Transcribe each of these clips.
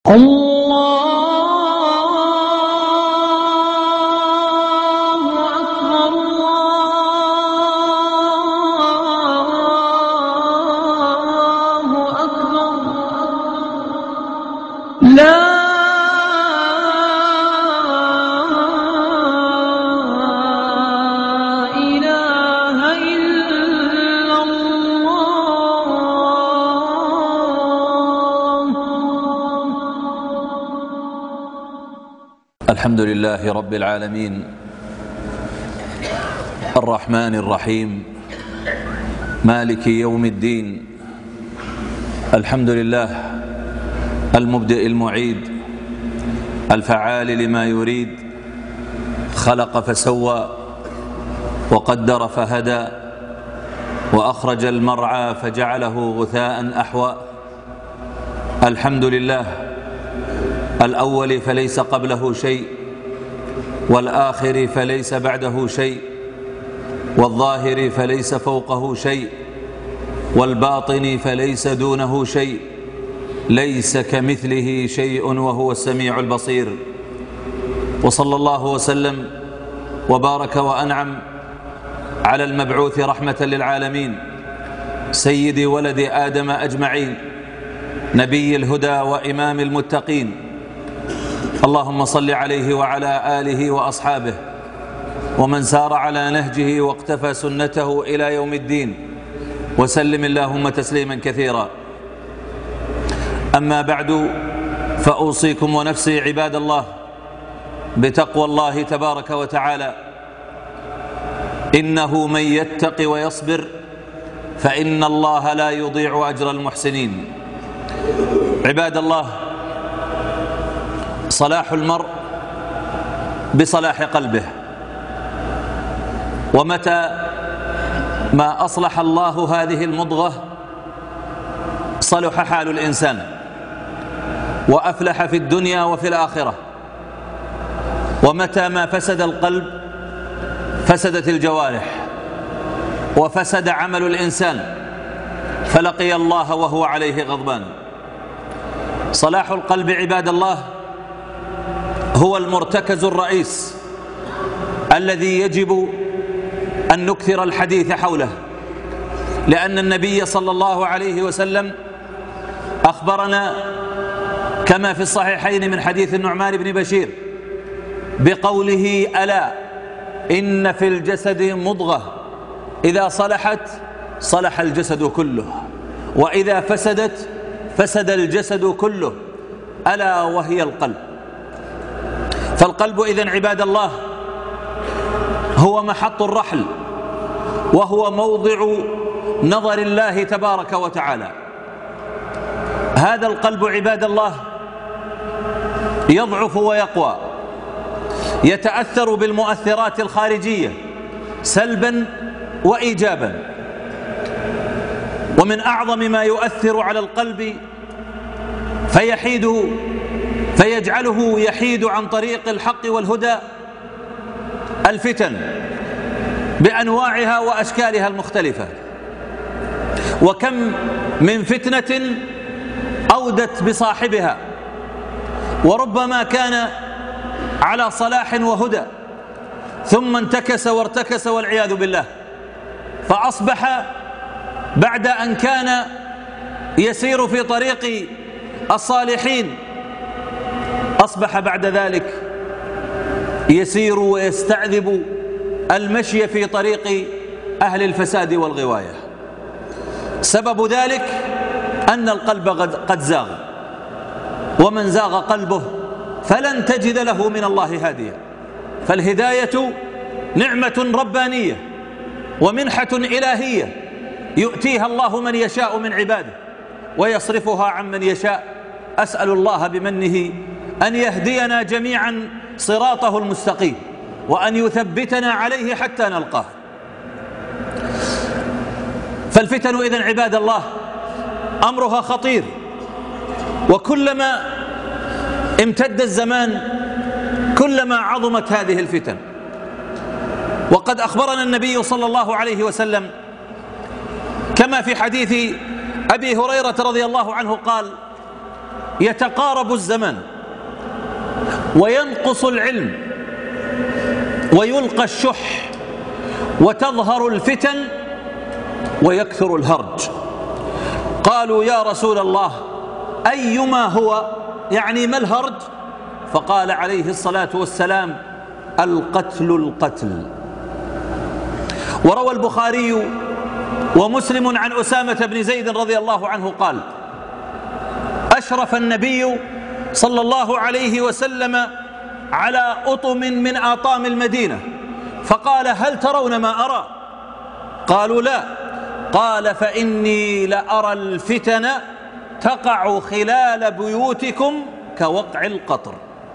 الله أكبر الله أكبر لا إله إلا الله. الحمد لله رب العالمين الرحمن الرحيم مالك يوم الدين. الحمد لله المبدئ المعيد الفعال لما يريد، خلق فسوى وقدر فهدى وأخرج المرعى فجعله غثاء أحوى. الحمد لله الأول فليس قبله شيء، والآخر فليس بعده شيء، والظاهر فليس فوقه شيء، والباطن فليس دونه شيء، ليس كمثله شيء وهو السميع البصير. وصلى الله وسلم وبارك وأنعم على المبعوث رحمة للعالمين سيد ولد آدم أجمعين، نبي الهدى وإمام المتقين. اللهم صل عليه وعلى آله وأصحابه ومن سار على نهجه واقتفى سنته إلى يوم الدين، وسلم اللهم تسليما كثيرا. أما بعد، فأوصيكم ونفسي عباد الله بتقوى الله تبارك وتعالى، إنه من يتق ويصبر فإن الله لا يضيع أجر المحسنين. عباد الله، صلاح المرء بصلاح قلبه، ومتى ما أصلح الله هذه المضغة صلح حال الإنسان وأفلح في الدنيا وفي الآخرة. ومتى ما فسد القلب فسدت الجوارح وفسد عمل الإنسان فلقي الله وهو عليه غضبان. صلاح القلب عباد الله هو المرتكز الرئيس الذي يجب أن نكثر الحديث حوله، لأن النبي صلى الله عليه وسلم أخبرنا كما في الصحيحين من حديث النعمان بن بشير بقوله: ألا إن في الجسد مضغة إذا صلحت صلح الجسد كله، وإذا فسدت فسد الجسد كله، ألا وهي القلب. فالقلب إذن عباد الله هو محط الرحل، وهو موضع نظر الله تبارك وتعالى. هذا القلب عباد الله يضعف ويقوى، يتأثر بالمؤثرات الخارجية سلبا وإيجابا. ومن أعظم ما يؤثر على القلب فيجعله يحيد عن طريق الحق والهدى الفتن بأنواعها وأشكالها المختلفة. وكم من فتنة أودت بصاحبها، وربما كان على صلاح وهدى ثم انتكس وارتكس والعياذ بالله، فأصبح بعد أن كان يسير في طريق الصالحين أصبح بعد ذلك يسير ويستعذب المشي في طريق أهل الفساد والغواية. سبب ذلك أن القلب قد زاغ، ومن زاغ قلبه فلن تجد له من الله هاديا. فالهداية نعمة ربانية ومنحة إلهية يؤتيها الله من يشاء من عباده ويصرفها عن من يشاء. أسأل الله بمنه أن يهدينا جميعا صراطه المستقيم، وأن يثبتنا عليه حتى نلقاه. فالفتن إذن عباد الله أمرها خطير، وكلما امتد الزمان كلما عظمت هذه الفتن. وقد أخبرنا النبي صلى الله عليه وسلم كما في حديث أبي هريرة رضي الله عنه قال: يتقارب الزمان وينقص العلم ويلقى الشح وتظهر الفتن ويكثر الهرج. قالوا يا رسول الله أيما هو، يعني ما الهرج؟ فقال عليه الصلاة والسلام القتل. وروى البخاري ومسلم عن أسامة بن زيد رضي الله عنه قال أشرف النبي صلى الله عليه وسلم على أطم من آطام المدينة فقال هل ترون ما أرى؟ قالوا لا. قال فإني لأرى الفتن تقع خلال بيوتكم كوقع القطر.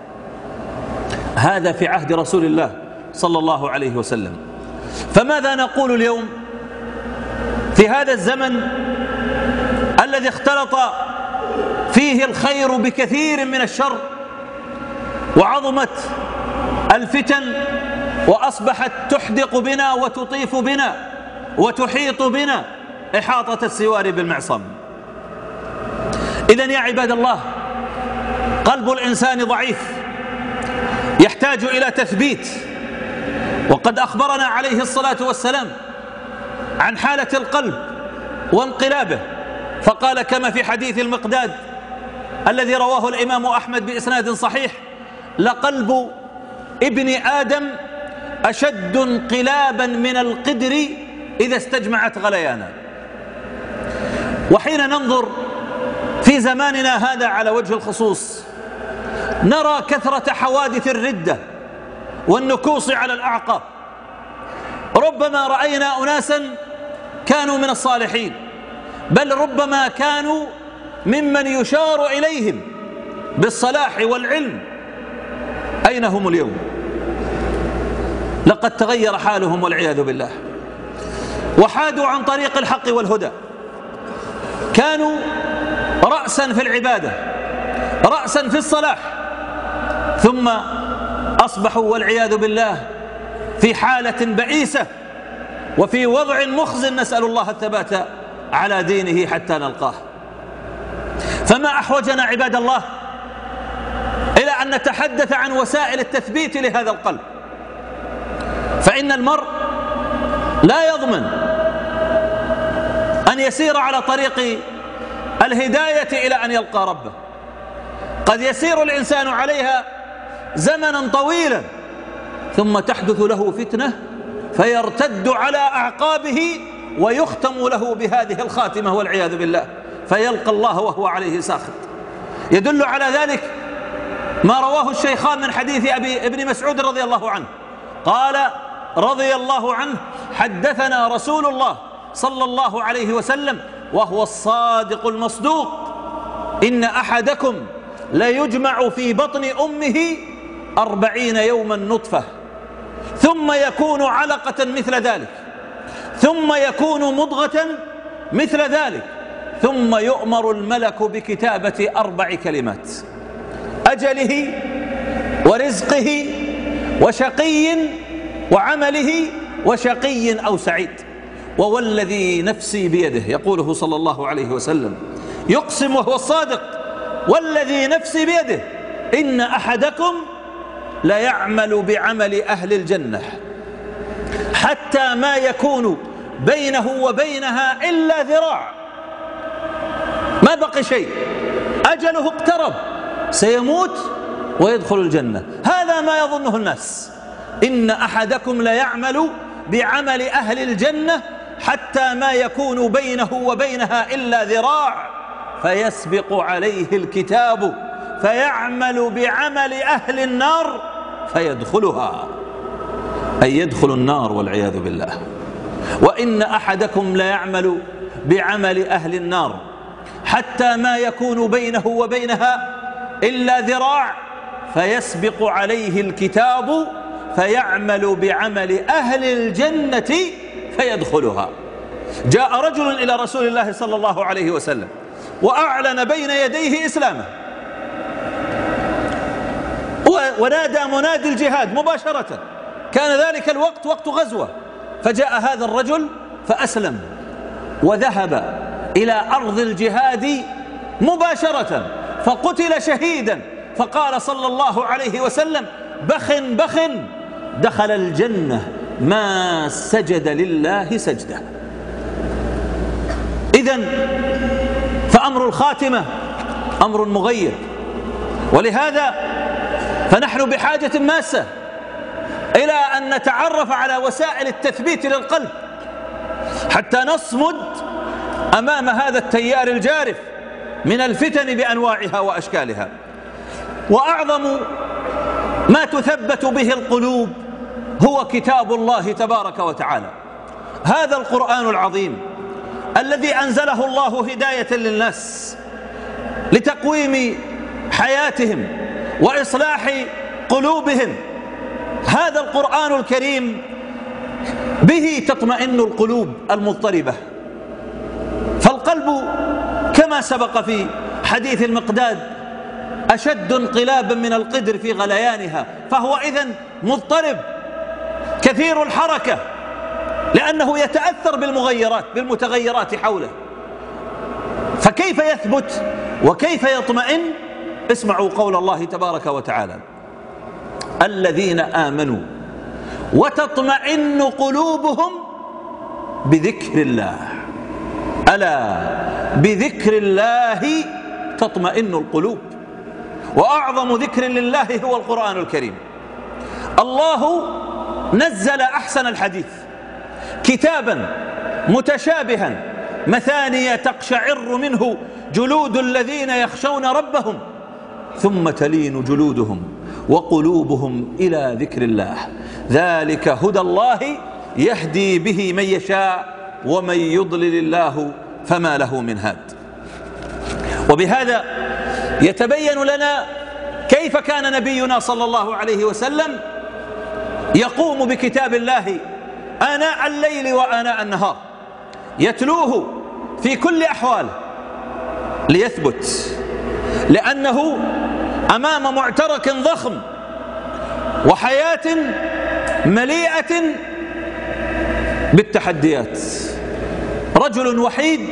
هذا في عهد رسول الله صلى الله عليه وسلم. فماذا نقول اليوم في هذا الزمن الذي اختلط فيه الخير بكثير من الشر وعظمت الفتن وأصبحت تحدق بنا وتطيف بنا وتحيط بنا إحاطة السوار بالمعصم؟ إذن يا عباد الله، قلب الإنسان ضعيف يحتاج إلى تثبيت. وقد أخبرنا عليه الصلاة والسلام عن حالة القلب وانقلابه، فقال كما في حديث المقداد الذي رواه الإمام أحمد بإسناد صحيح لقلب ابن آدم أشد انقلابا من القدر إذا استجمعت غليانا. وحين ننظر في زماننا هذا على وجه الخصوص نرى كثرة حوادث الردة والنكوص على الأعقاب. ربما رأينا أناسا كانوا من الصالحين، بل ربما كانوا ممن يشار إليهم بالصلاح والعلم، أين هم اليوم؟ لقد تغير حالهم والعياذ بالله، وحادوا عن طريق الحق والهدى. كانوا رأسا في العبادة، رأسا في الصلاح، ثم أصبحوا والعياذ بالله في حالة بئيسة وفي وضع مخزن، نسأل الله الثبات على دينه حتى نلقاه. فما أحوجنا عباد الله إلى أن نتحدث عن وسائل التثبيت لهذا القلب، فإن المرء لا يضمن أن يسير على طريق الهداية إلى أن يلقى ربه. قد يسير الإنسان عليها زمنا طويلا ثم تحدث له فتنة فيرتد على أعقابه ويختم له بهذه الخاتمة والعياذ بالله، فيلقى الله وهو عليه ساخط. يدل على ذلك ما رواه الشيخان من حديث ابن مسعود رضي الله عنه قال رضي الله عنه حدثنا رسول الله صلى الله عليه وسلم وهو الصادق المصدوق إن أحدكم ليجمع في بطن أمه 40 يوما نطفة ثم يكون علقة مثل ذلك ثم يكون مضغة مثل ذلك ثم يؤمر الملك بكتابة 4 كلمات: أجله ورزقه وشقي وعمله وشقي أو سعيد. ووالذي نفسي بيده، يقوله صلى الله عليه وسلم، يقسم وهو الصادق: والذي نفسي بيده إن أحدكم ليعمل بعمل أهل الجنة حتى ما يكون بينه وبينها إلا ذراع، ما بقي شيء، أجله اقترب، سيموت ويدخل الجنة. هذا ما يظنه الناس. إن أحدكم ليعمل بعمل أهل الجنة حتى ما يكون بينه وبينها إلا ذراع فيسبق عليه الكتاب فيعمل بعمل أهل النار فيدخلها، أي يدخل النار والعياذ بالله. وإن أحدكم ليعمل بعمل أهل النار حتى ما يكون بينه وبينها إلا ذراع فيسبق عليه الكتاب فيعمل بعمل أهل الجنة فيدخلها. جاء رجل إلى رسول الله صلى الله عليه وسلم وأعلن بين يديه إسلامه، ونادى منادي الجهاد مباشرة، كان ذلك الوقت وقت غزوة، فجاء هذا الرجل فأسلم وذهب إلى أرض الجهاد مباشرة، فقتل شهيدا، فقال صلى الله عليه وسلم: بخ بخ، دخل الجنة ما سجد لله سجدة. إذن فأمر الخاتمة أمر مغير، ولهذا فنحن بحاجة ماسة إلى أن نتعرف على وسائل التثبيت للقلب حتى نصمد أمام هذا التيار الجارف من الفتن بأنواعها وأشكالها. وأعظم ما تثبت به القلوب هو كتاب الله تبارك وتعالى، هذا القرآن العظيم الذي أنزله الله هداية للناس لتقويم حياتهم وإصلاح قلوبهم. هذا القرآن الكريم به تطمئن القلوب المضطربة، فالقلب كما سبق في حديث المقداد أشد انقلابا من القدر في غليانها، فهو إذن مضطرب كثير الحركة لأنه يتأثر بالمتغيرات حوله. فكيف يثبت وكيف يطمئن؟ اسمعوا قول الله تبارك وتعالى: الذين آمنوا وتطمئن قلوبهم بذكر الله، ألا بذكر الله تطمئن القلوب. وأعظم ذكر لله هو القرآن الكريم. الله نزل أحسن الحديث كتابا متشابها مثانية تقشعر منه جلود الذين يخشون ربهم ثم تلين جلودهم وقلوبهم إلى ذكر الله، ذلك هدى الله يهدي به من يشاء ومن يضلل الله فما له من هاد. وبهذا يتبين لنا كيف كان نبينا صلى الله عليه وسلم يقوم بكتاب الله آناء الليل وآناء النهار، يتلوه في كل أحواله ليثبت، لأنه أمام معترك ضخم وحياة مليئة بالتحديات. رجل وحيد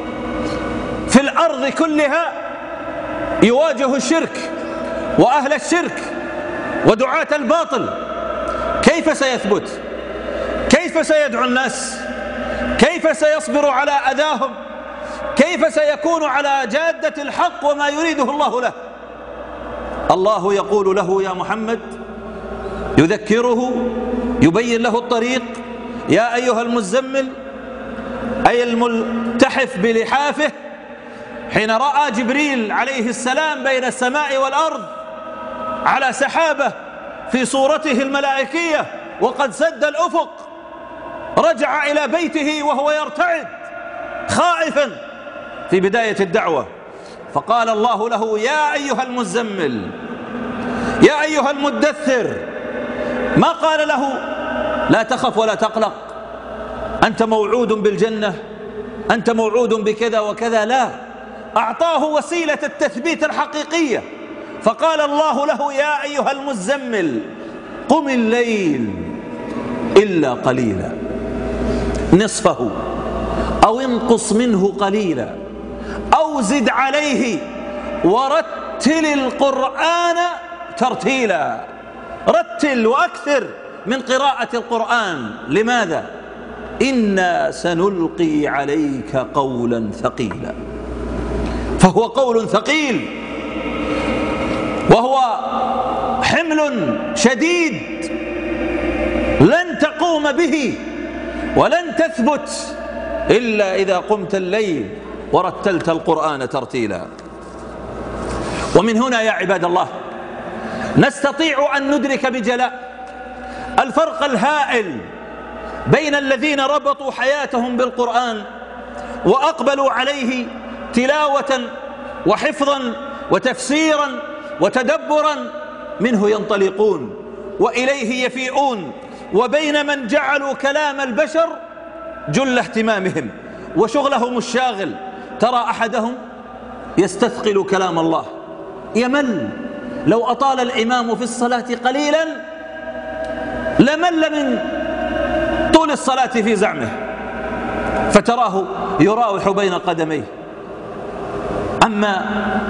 في الأرض كلها يواجه الشرك وأهل الشرك ودعاة الباطل، كيف سيثبت؟ كيف سيدعو الناس؟ كيف سيصبر على أذاهم؟ كيف سيكون على جادة الحق وما يريده الله له؟ الله يقول له: يا محمد، يذكره، يبين له الطريق: يا أيها المزمل، أي الملتحف بلحافه. حين رأى جبريل عليه السلام بين السماء والأرض على سحابة في صورته الملائكية وقد سد الأفق، رجع إلى بيته وهو يرتعد خائفا في بداية الدعوة، فقال الله له: يا أيها المزمل، يا أيها المدثر. ما قال له: لا تخف ولا تقلق، أنت موعود بالجنة، أنت موعود بكذا وكذا. لا، أعطاه وسيلة التثبيت الحقيقية، فقال الله له: يا أيها المزمل، قم الليل إلا قليلا، نصفه أو انقص منه قليلا أو زد عليه ورتل القرآن ترتيلا. رتل وأكثر من قراءة القرآن. لماذا؟ إنا سنلقي عليك قولا ثقيلا. فهو قول ثقيل وهو حمل شديد لن تقوم به ولن تثبت إلا إذا قمت الليل ورتلت القرآن ترتيلا. ومن هنا يا عباد الله نستطيع أن ندرك بجلاء الفرق الهائل بين الذين ربطوا حياتهم بالقرآن وأقبلوا عليه تلاوة وحفظا وتفسيرا وتدبرا منه ينطلقون وإليه يفيئون، وبين من جعلوا كلام البشر جل اهتمامهم وشغلهم الشاغل. ترى أحدهم يستثقل كلام الله، يمل، لو أطال الإمام في الصلاة قليلا لمل من طول الصلاة في زعمه، فتراه يراوح بين قدميه. أما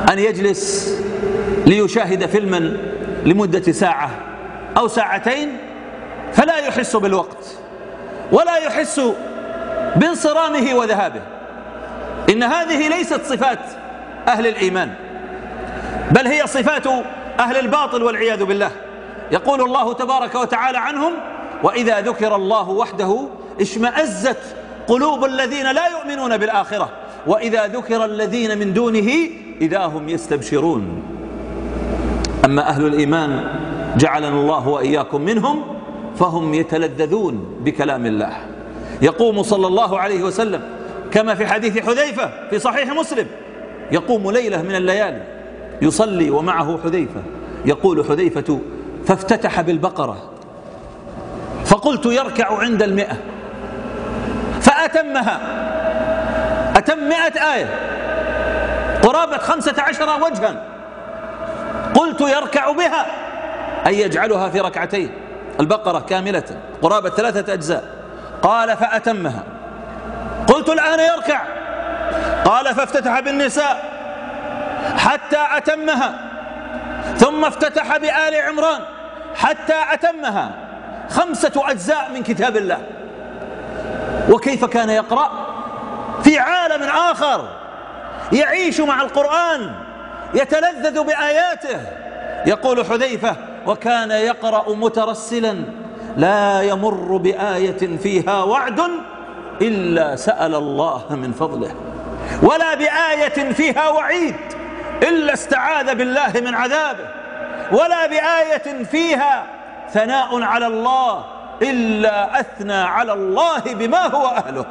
أن يجلس ليشاهد فيلما لمدة ساعة أو ساعتين فلا يحس بالوقت ولا يحس بانصرامه وذهابه. إن هذه ليست صفات أهل الإيمان، بل هي صفات أهل الباطل والعياذ بالله. يقول الله تبارك وتعالى عنهم: وإذا ذكر الله وحده اشمأزت قلوب الذين لا يؤمنون بالآخرة وإذا ذكر الذين من دونه إذا هم يستبشرون. أما أهل الإيمان جعلنا الله وإياكم منهم فهم يتلذذون بكلام الله. يقوم صلى الله عليه وسلم كما في حديث حذيفة في صحيح مسلم، يقوم ليلة من الليالي يصلي ومعه حذيفة. يقول حذيفة: فافتتح بالبقرة فقلت يركع عند 100 فأتمها، أتم 100 آية قرابة 15 وجها. قلت يركع بها أي يجعلها في ركعتين، البقرة كاملة قرابة 3 أجزاء. قال: فأتمها. قلت: الآن يركع. قال: فافتتح بالنساء حتى أتمها، ثم افتتح بآل عمران حتى أتمها، 5 أجزاء من كتاب الله. وكيف كان يقرأ؟ في عالم آخر، يعيش مع القرآن، يتلذذ بآياته. يقول حذيفة: وكان يقرأ مترسلا لا يمر بآية فيها وعد إلا سأل الله من فضله، ولا بآية فيها وعيد إلا استعاذ بالله من عذابه، ولا بآية فيها ثناء على الله إلا أثنى على الله بما هو أهله.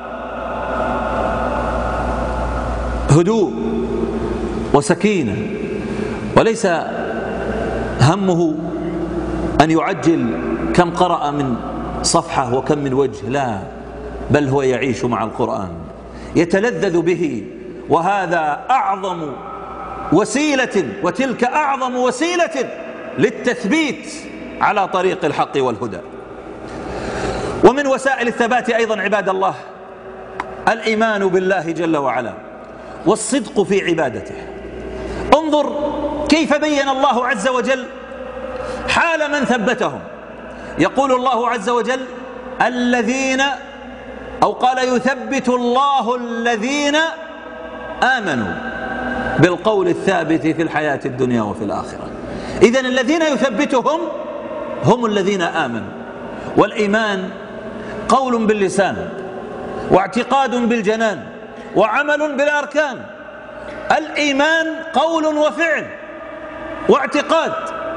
هدوء وسكينة، وليس همه أن يعجل كم قرأ من صفحة وكم من وجه، لا، بل هو يعيش مع القرآن، يتلذذ به. وهذا أعظم وسيلة، وتلك أعظم وسيلة للتثبيت على طريق الحق والهدى. ومن وسائل الثبات أيضا عباد الله الإيمان بالله جل وعلا والصدق في عبادته. انظر كيف بين الله عز وجل حال من ثبتهم. يقول الله عز وجل: الذين، أو قال: يثبت الله الذين آمنوا بالقول الثابت في الحياة الدنيا وفي الآخرة. إذن الذين يثبتهم هم الذين آمنوا. والإيمان قول باللسان واعتقاد بالجنان وعمل بالأركان. الإيمان قول وفعل واعتقاد.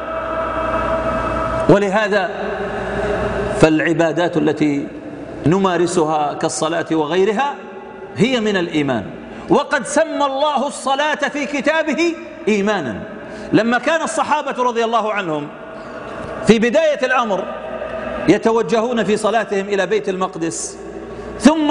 ولهذا فالعبادات التي نمارسها كالصلاة وغيرها هي من الإيمان. وقد سمى الله الصلاة في كتابه إيمانا. لما كان الصحابة رضي الله عنهم في بداية الأمر يتوجهون في صلاتهم إلى بيت المقدس، ثم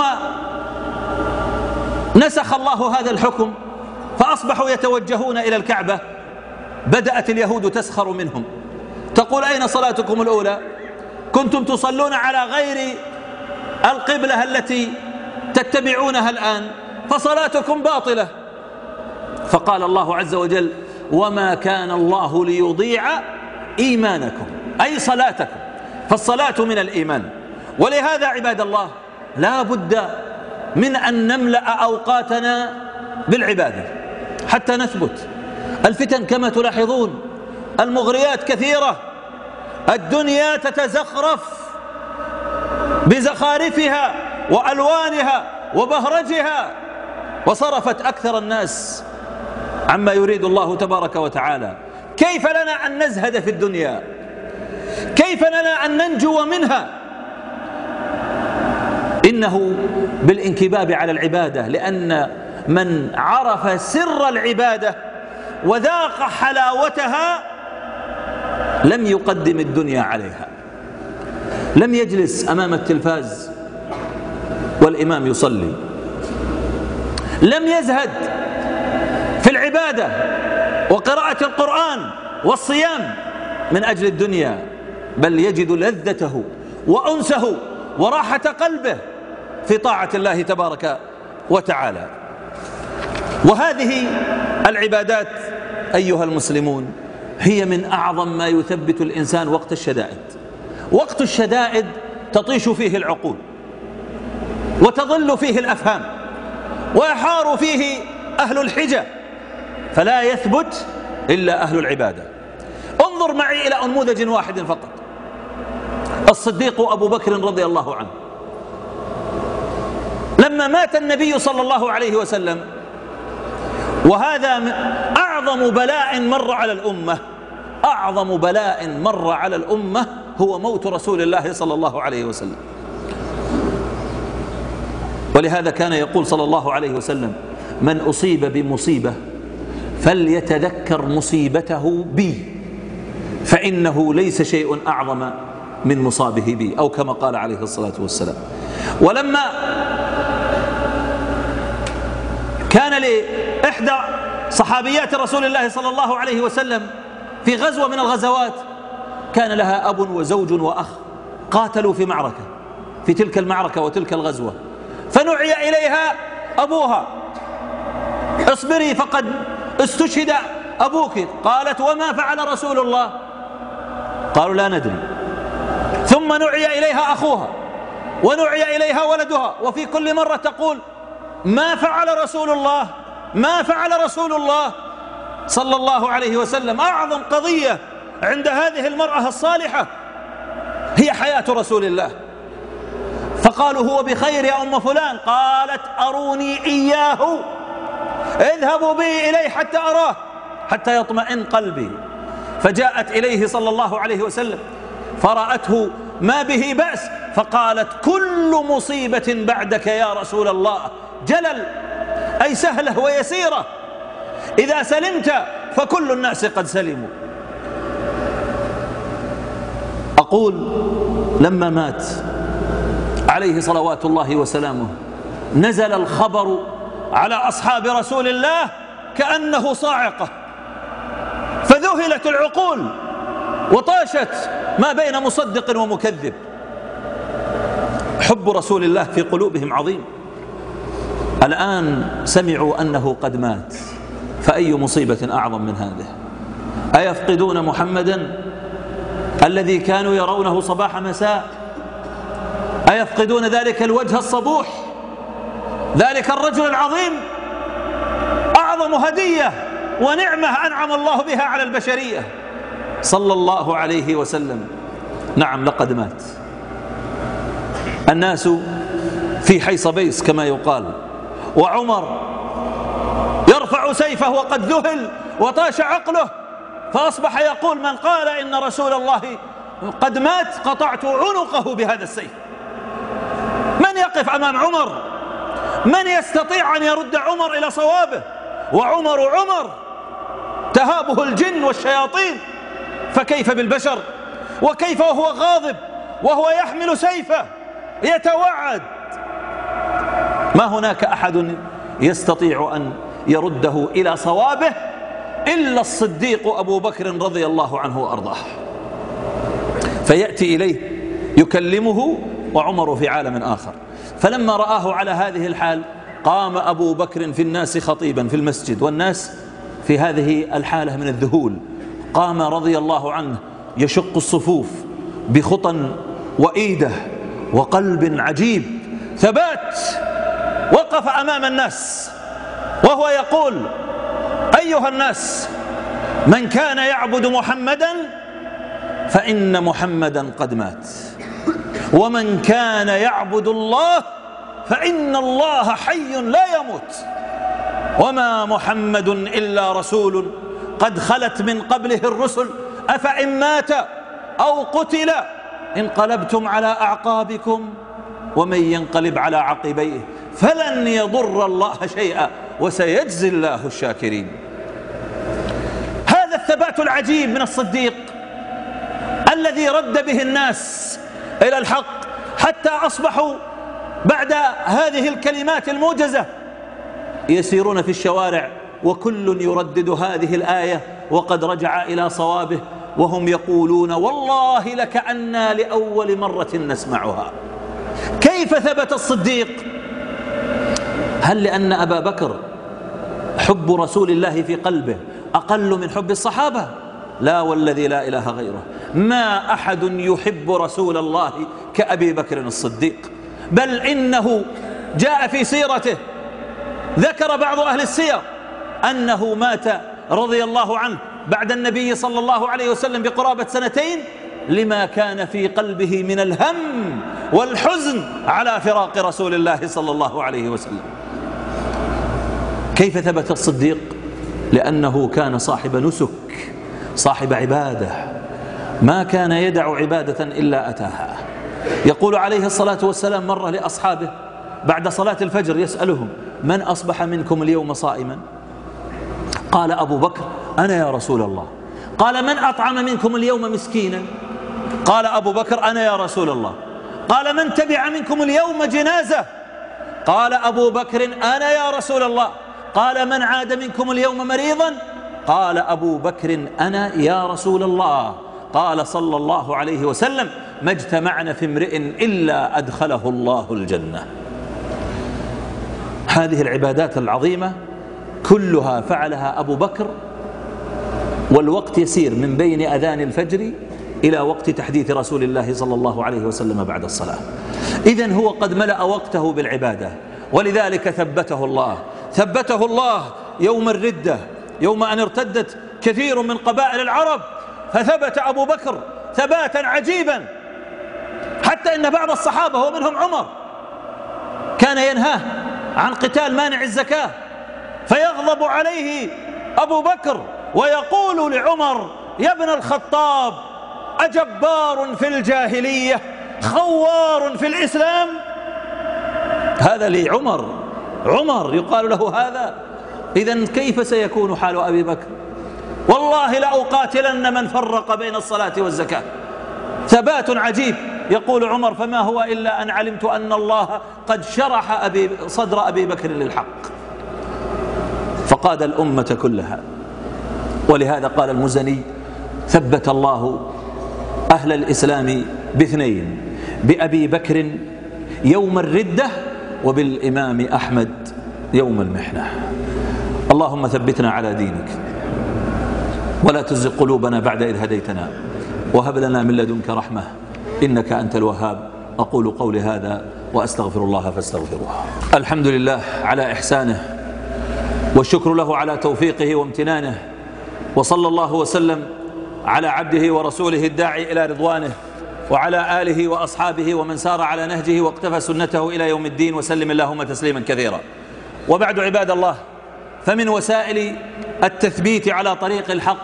نسخ الله هذا الحكم فأصبحوا يتوجهون إلى الكعبة، بدأت اليهود تسخر منهم، تقول: أين صلاتكم الأولى؟ كنتم تصلون على غير القبلة التي تتبعونها الآن، فصلاتكم باطلة. فقال الله عز وجل: وما كان الله ليضيع إيمانكم، أي صلاتكم، فالصلاة من الإيمان. ولهذا عباد الله لا بد من أن نملأ أوقاتنا بالعبادة حتى نثبت. الفتن كما تلاحظون المغريات كثيرة، الدنيا تتزخرف بزخارفها وألوانها وبهرجها، وصرفت أكثر الناس عما يريد الله تبارك وتعالى. كيف لنا أن نزهد في الدنيا؟ كيف لنا أن ننجو منها؟ إنه بالانكباب على العبادة، لأن من عرف سر العبادة وذاق حلاوتها لم يقدم الدنيا عليها. لم يجلس أمام التلفاز والإمام يصلي، لم يزهد في العبادة وقراءة القرآن والصيام من أجل الدنيا، بل يجد لذته وأنسه وراحة قلبه في طاعة الله تبارك وتعالى. وهذه العبادات أيها المسلمون هي من أعظم ما يثبت الإنسان وقت الشدائد. وقت الشدائد تطيش فيه العقول وتضل فيه الأفهام ويحار فيه أهل الحجة، فلا يثبت إلا أهل العبادة. انظر معي إلى نموذج واحد فقط، الصديق أبو بكر رضي الله عنه. لما مات النبي صلى الله عليه وسلم، وهذا أعظم بلاء مر على الأمة، أعظم بلاء مر على الأمة هو موت رسول الله صلى الله عليه وسلم. ولهذا كان يقول صلى الله عليه وسلم: من أصيب بمصيبة فليتذكر مصيبته بي، فإنه ليس شيء أعظم من مصابه بي، أو كما قال عليه الصلاة والسلام. ولما كان لإحدى صحابيات رسول الله صلى الله عليه وسلم في غزوة من الغزوات، كان لها أب وزوج وأخ قاتلوا في معركة، في تلك المعركة وتلك الغزوة، فنعي إليها أبوها: اصبري فقد استشهد أبوك. قالت: وما فعل رسول الله؟ قالوا: لا ندري. ثم نعي إليها أخوها ونعي إليها ولدها، وفي كل مرة تقول: ما فعل رسول الله؟ ما فعل رسول الله صلى الله عليه وسلم؟ أعظم قضية عند هذه المرأة الصالحة هي حياة رسول الله. فقالوا: هو بخير يا أم فلان. قالت: أروني إياه، اذهبوا بي إليه حتى أراه، حتى يطمئن قلبي. فجاءت إليه صلى الله عليه وسلم فرأته ما به بأس، فقالت: كل مصيبة بعدك يا رسول الله جلل، أي سهلة ويسيرة، إذا سلمت فكل الناس قد سلموا. أقول: لما مات عليه صلوات الله وسلامه نزل الخبر على أصحاب رسول الله كأنه صاعقة، فذهلت العقول وطاشت ما بين مصدق ومكذب. حب رسول الله في قلوبهم عظيم. الآن سمعوا أنه قد مات، فأي مصيبة أعظم من هذه؟ أيفقدون محمدا الذي كانوا يرونه صباح مساء؟ أيفقدون ذلك الوجه الصبوح، ذلك الرجل العظيم؟ أعظم هدية ونعمة أنعم الله بها على البشرية صلى الله عليه وسلم. نعم، لقد مات. الناس في حيص بيص كما يقال، وعمر يرفع سيفه وقد ذهل وطاش عقله، فأصبح يقول: من قال إن رسول الله قد مات قطعت عنقه بهذا السيف. من يقف أمام عمر؟ من يستطيع أن يرد عمر إلى صوابه؟ وعمر تهابه الجن والشياطين، فكيف بالبشر؟ وكيف وهو غاضب وهو يحمل سيفه يتوعد؟ ما هناك أحد يستطيع أن يرده إلى صوابه إلا الصديق أبو بكر رضي الله عنه وأرضاه. فيأتي إليه يكلمه وعمر في عالم آخر. فلما رآه على هذه الحال قام أبو بكر في الناس خطيبا في المسجد، والناس في هذه الحالة من الذهول. قام رضي الله عنه يشق الصفوف بخطى وإيده وقلب عجيب، ثبات. وقف أمام الناس وهو يقول: أيها الناس، من كان يعبد محمدا فإن محمدا قد مات، ومن كان يعبد الله فإن الله حي لا يموت، وما محمد إلا رسول قد خلت من قبله الرسل، أفإن مات أو قتل انقلبتم على أعقابكم، ومن ينقلب على عقبيه فلن يضر الله شيئا وسيجزي الله الشاكرين. هذا الثبات العجيب من الصديق الذي رد به الناس إلى الحق، حتى أصبحوا بعد هذه الكلمات الموجزة يسيرون في الشوارع وكل يردد هذه الآية وقد رجع إلى صوابه، وهم يقولون: والله لكأننا لأول مرة نسمعها. كيف ثبت الصديق؟ هل لأن أبا بكر حب رسول الله في قلبه أقل من حب الصحابة؟ لا والذي لا إله غيره، ما أحد يحب رسول الله كأبي بكر الصديق. بل إنه جاء في سيرته، ذكر بعض أهل السير أنه مات رضي الله عنه بعد النبي صلى الله عليه وسلم بقرابة 2 سنين لما كان في قلبه من الهم والحزن على فراق رسول الله صلى الله عليه وسلم. كيف ثبت الصديق؟ لأنه كان صاحب نسك، صاحب عبادة، ما كان يدع عبادة إلا أتاها. يقول عليه الصلاة والسلام مرة لأصحابه بعد صلاة الفجر يسألهم: من أصبح منكم اليوم صائما؟ قال أبو بكر: أنا يا رسول الله. قال: من أطعم منكم اليوم مسكينا؟ قال أبو بكر: أنا يا رسول الله. قال: من تبع منكم اليوم جنازة؟ قال أبو بكر: أنا يا رسول الله. قال: من عاد منكم اليوم مريضا؟ قال أبو بكر: أنا يا رسول الله. قال صلى الله عليه وسلم: ما اجتمعنا في امرئ إلا أدخله الله الجنة. هذه العبادات العظيمة كلها فعلها أبو بكر، والوقت يسير من بين أذان الفجر إلى وقت تحديث رسول الله صلى الله عليه وسلم بعد الصلاة. إذن هو قد ملأ وقته بالعبادة، ولذلك ثبته الله يوم الردة، يوم أن ارتدت كثير من قبائل العرب، فثبت أبو بكر ثباتا عجيبا، حتى إن بعض الصحابة ومنهم عمر كان ينهاه عن قتال مانع الزكاة، فيغضب عليه أبو بكر ويقول لعمر: يا ابن الخطاب، أجبار في الجاهلية خوار في الإسلام؟ هذا عمر يقال له هذا. إذن كيف سيكون حال أبي بكر؟ والله لأقاتلن من فرق بين الصلاة والزكاة. ثبات عجيب. يقول عمر: فما هو إلا أن علمت أن الله قد شرح صدر أبي بكر للحق، فقاد الأمة كلها. ولهذا قال المزني: ثبت الله أهل الإسلام باثنين، بأبي بكر يوم الردة، وبالإمام أحمد يوم المحنة. اللهم ثبتنا على دينك، ولا تزغ قلوبنا بعد إذ هديتنا، وهب لنا من لدنك رحمة إنك أنت الوهاب. أقول قولي هذا وأستغفر الله فاستغفروه. الحمد لله على إحسانه، والشكر له على توفيقه وامتنانه، وصلى الله وسلم على عبده ورسوله الداعي إلى رضوانه، وعلى آله وأصحابه ومن سار على نهجه واقتفى سنته إلى يوم الدين، وسلم اللهم تسليما كثيرا. وبعد، عباد الله، فمن وسائل التثبيت على طريق الحق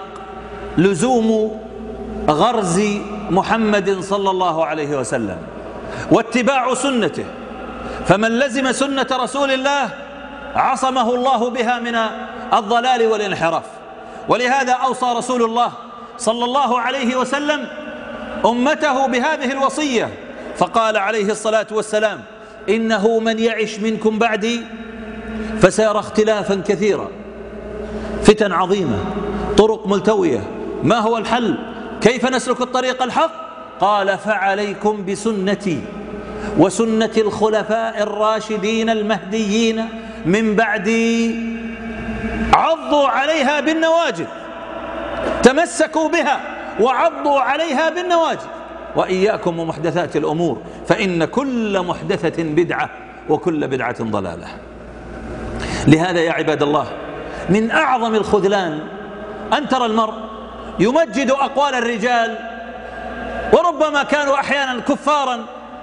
لزوم غرز محمد صلى الله عليه وسلم واتباع سنته، فمن لزم سنة رسول الله عصمه الله بها من الضلال والانحراف. ولهذا أوصى رسول الله صلى الله عليه وسلم أمته بهذه الوصية، فقال عليه الصلاة والسلام: إنه من يعش منكم بعدي فسيرى اختلافا كثيرا، فتن عظيمة، طرق ملتوية. ما هو الحل؟ كيف نسلك الطريق الحق؟ قال: فعليكم بسنتي وسنة الخلفاء الراشدين المهديين من بعدي، عضوا عليها بالنواجذ، تمسكوا بها وعضوا عليها بالنواجذ، وإياكم ومحدثات الأمور، فإن كل محدثة بدعة وكل بدعة ضلالة. لهذا يا عباد الله، من أعظم الخذلان أن ترى المرء يمجد أقوال الرجال، وربما كانوا أحيانا كفارا،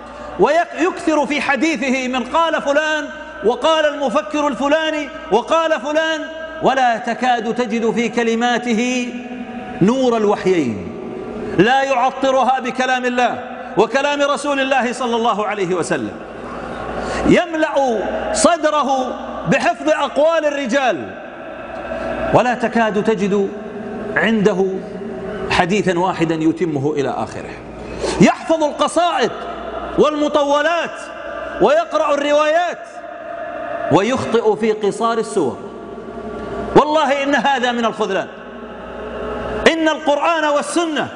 ويكثر في حديثه من قال فلان وقال المفكر الفلاني وقال فلان، ولا تكاد تجد في كلماته نور الوحيين، لا يعطرها بكلام الله وكلام رسول الله صلى الله عليه وسلم. يملأ صدره بحفظ أقوال الرجال، ولا تكاد تجد عنده حديثا واحدا يتمه إلى آخره. يحفظ القصائد والمطولات ويقرأ الروايات، ويخطئ في قصار السور. والله إن هذا من الخذلان. إن القرآن والسنة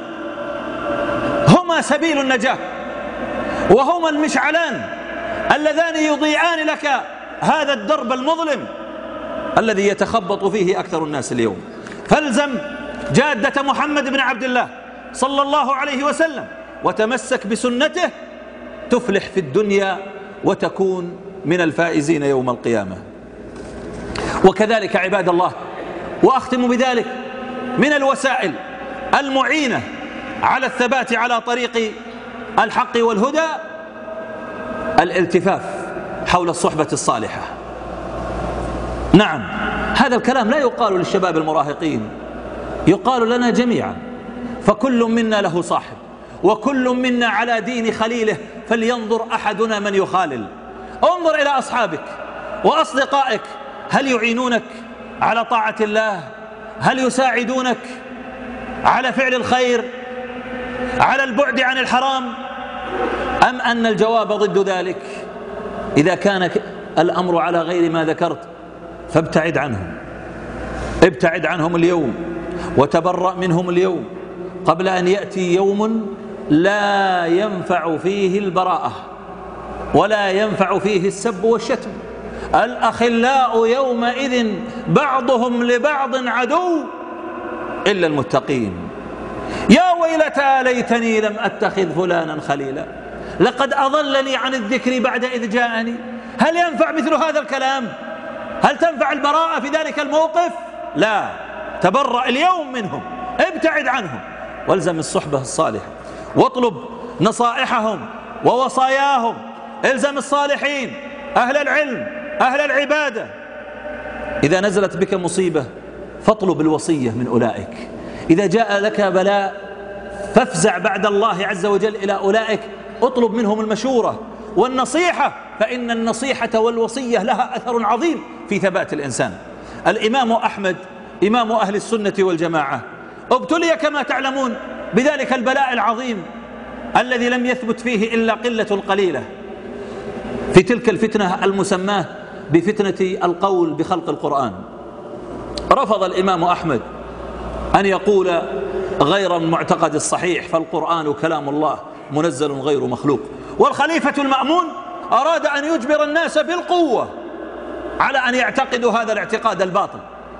هما سبيل النجاة، وهما المشعلان اللذان يضيعان لك هذا الدرب المظلم الذي يتخبط فيه أكثر الناس اليوم. فالزم جادة محمد بن عبد الله صلى الله عليه وسلم وتمسك بسنته، تفلح في الدنيا وتكون من الفائزين يوم القيامة. وكذلك عباد الله، وأختم بذلك، من الوسائل المعينة على الثبات على طريق الحق والهدى الالتفاف حول الصحبة الصالحة. نعم، هذا الكلام لا يقال للشباب المراهقين، يقال لنا جميعا، فكل منا له صاحب، وكل منا على دين خليله، فلينظر أحدنا من يخالل. انظر إلى أصحابك وأصدقائك، هل يعينونك على طاعة الله؟ هل يساعدونك على فعل الخير، على البعد عن الحرام، أم أن الجواب ضد ذلك؟ إذا كان الأمر على غير ما ذكرت فابتعد عنهم، ابتعد عنهم اليوم وتبرأ منهم اليوم قبل أن يأتي يوم لا ينفع فيه البراءة ولا ينفع فيه السب والشتم. الأخلاء يومئذ بعضهم لبعض عدو إلا المتقين. يا ويلتى ليتني لم أتخذ فلانا خليلا لقد أضلني عن الذكر بعد إذ جاءني. هل ينفع مثل هذا الكلام؟ هل تنفع البراءة في ذلك الموقف؟ لا، تبرأ اليوم منهم، ابتعد عنهم، والزم الصحبة الصالحة واطلب نصائحهم ووصاياهم. الزم الصالحين، أهل العلم، أهل العبادة. إذا نزلت بك مصيبة فاطلب الوصية من أولئك. إذا جاء لك بلاء فافزع بعد الله عز وجل إلى أولئك، اطلب منهم المشورة والنصيحة، فإن النصيحة والوصية لها أثر عظيم في ثبات الإنسان. الإمام أحمد إمام أهل السنة والجماعة ابتلي كما تعلمون بذلك البلاء العظيم الذي لم يثبت فيه إلا قلة قليلة، في تلك الفتنة المسماة بفتنة القول بخلق القرآن. رفض الإمام أحمد أن يقول غير المعتقد الصحيح، فالقرآن كلام الله منزل غير مخلوق. والخليفة المأمون أراد أن يجبر الناس بالقوة على أن يعتقدوا هذا الاعتقاد الباطل،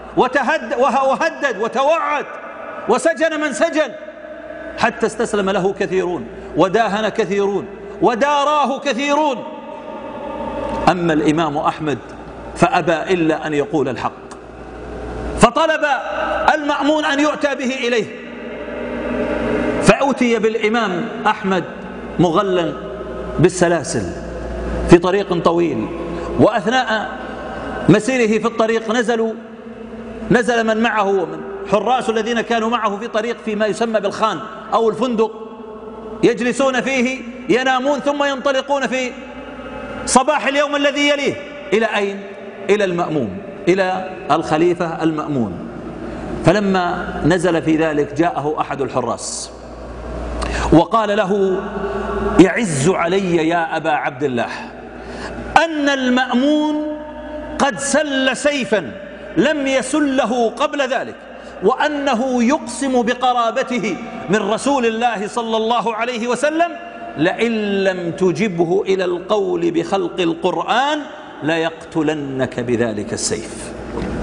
وهدد وتوعد وسجن من سجن، حتى استسلم له كثيرون وداهن كثيرون وداراه كثيرون. أما الإمام أحمد فأبى إلا أن يقول الحق، فطلب المأمون أن يؤتى به إليه، فأتي بالإمام أحمد مغلا بالسلاسل في طريق طويل، وأثناء مسيره في الطريق نزل من معه ومن حراس الذين كانوا معه في طريق فيما يسمى بالخان أو الفندق، يجلسون فيه ينامون ثم ينطلقون في صباح اليوم الذي يليه. إلى أين؟ إلى المأمون، إلى الخليفة المأمون. فلما نزل في ذلك جاءه أحد الحراس وقال له: يعز علي يا أبا عبد الله أن المأمون قد سل سيفا لم يسله قبل ذلك، وأنه يقسم بقرابته من رسول الله صلى الله عليه وسلم، لئن لم تجبه إلى القول بخلق القرآن ليقتلنك بذلك السيف.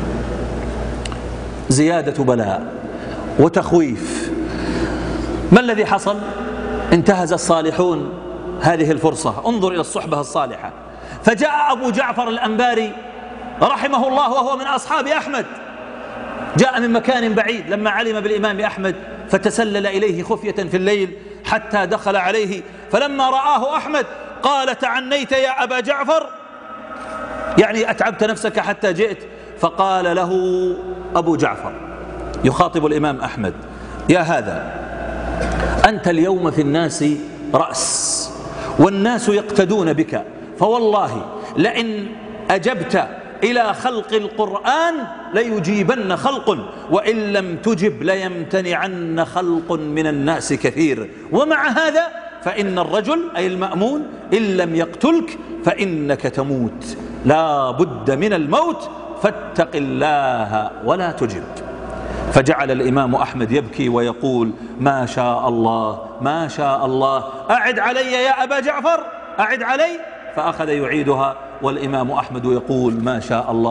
زيادة بلاء وتخويف. ما الذي حصل؟ انتهز الصالحون هذه الفرصة. انظر إلى الصحبة الصالحة. فجاء أبو جعفر الأنباري رحمه الله وهو من أصحاب أحمد، جاء من مكان بعيد لما علم بالإمام أحمد، فتسلل إليه خفية في الليل حتى دخل عليه، فلما رآه أحمد قال: تعنيت يا أبا جعفر، يعني أتعبت نفسك حتى جئت. فقال له أبو جعفر يخاطب الإمام أحمد: يا هذا، أنت اليوم في الناس رأس، والناس يقتدون بك، فوالله لئن أجبت إلى خلق القرآن ليجيبن خلق، وإن لم تجب ليمتنعن خلق من الناس كثير. ومع هذا فإن الرجل أي المأمون إن لم يقتلك فإنك تموت، لا بد من الموت، فاتق الله ولا تجب. فجعل الإمام أحمد يبكي ويقول: ما شاء الله ما شاء الله، أعد علي يا أبا جعفر، أعد علي. فأخذ يعيدها والإمام أحمد يقول: ما شاء الله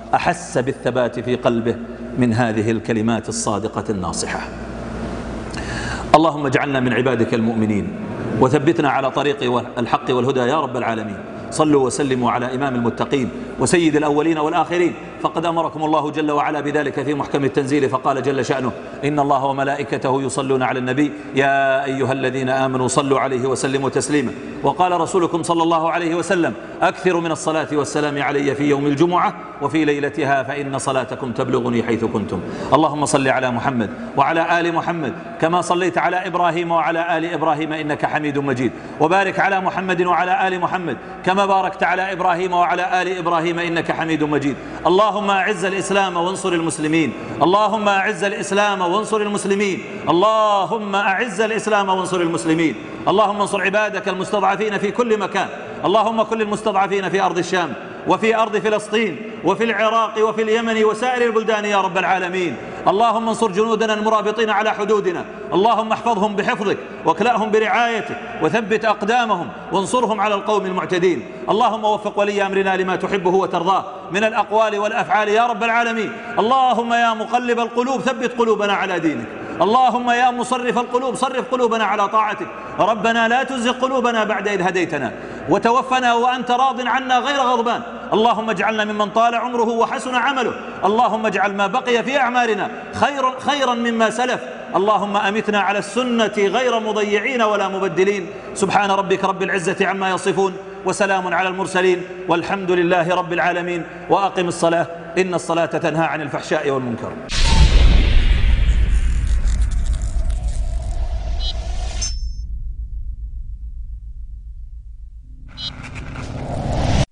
أحس بالثبات في قلبه من هذه الكلمات الصادقة الناصحة. اللهم اجعلنا من عبادك المؤمنين وثبتنا على طريق الحق والهدى يا رب العالمين. صلوا وسلموا على إمام المتقين وسيد الأولين والآخرين، فقد أمركم الله جل وعلا بذلك في محكم التنزيل، فقال جل شأنه: إن الله وملائكته يصلون على النبي يا أيها الذين آمنوا صلوا عليه وسلموا تسليما. وقال رسولكم صلى الله عليه وسلم: أكثروا من الصلاة والسلام علي في يوم الجمعة وفي ليلتها فإن صلاتكم تبلغني حيث كنتم. اللهم صل على محمد وعلى آل محمد كما صليت على إبراهيم وعلى آل إبراهيم إنك حميد مجيد، وبارك على محمد وعلى آل محمد كما باركت على إبراهيم وعلى آل إبراهيم إنك حميد مجيد. اللهم أعز الإسلام وانصر المسلمين، اللهم أعز الإسلام وانصر المسلمين، اللهم أعز الإسلام وانصر المسلمين. اللهم انصر عبادك المستضعفين في كل مكان، اللهم كل المستضعفين في أرض الشام وفي أرض فلسطين وفي العراق وفي اليمن وسائر البلدان يا رب العالمين. اللهم انصر جنودنا المرابطين على حدودنا، اللهم احفظهم بحفظك واكلأهم برعايتك وثبت أقدامهم وانصرهم على القوم المعتدين. اللهم وفق ولي أمرنا لما تحبه وترضاه من الأقوال والأفعال يا رب العالمين. اللهم يا مقلب القلوب ثبت قلوبنا على دينك، اللهم يا مصرف القلوب صرف قلوبنا على طاعتك. ربنا لا تزغ قلوبنا بعد إذ هديتنا وتوفنا وأنت راض عنا غير غضبان. اللهم اجعلنا ممن طال عمره وحسن عمله، اللهم اجعل ما بقي في أعمارنا خيرا مما سلف. اللهم أمتنا على السنة غير مضيعين ولا مبدلين. سبحان ربك رب العزة عما يصفون وسلام على المرسلين والحمد لله رب العالمين. وأقم الصلاة إن الصلاة تنهى عن الفحشاء والمنكر.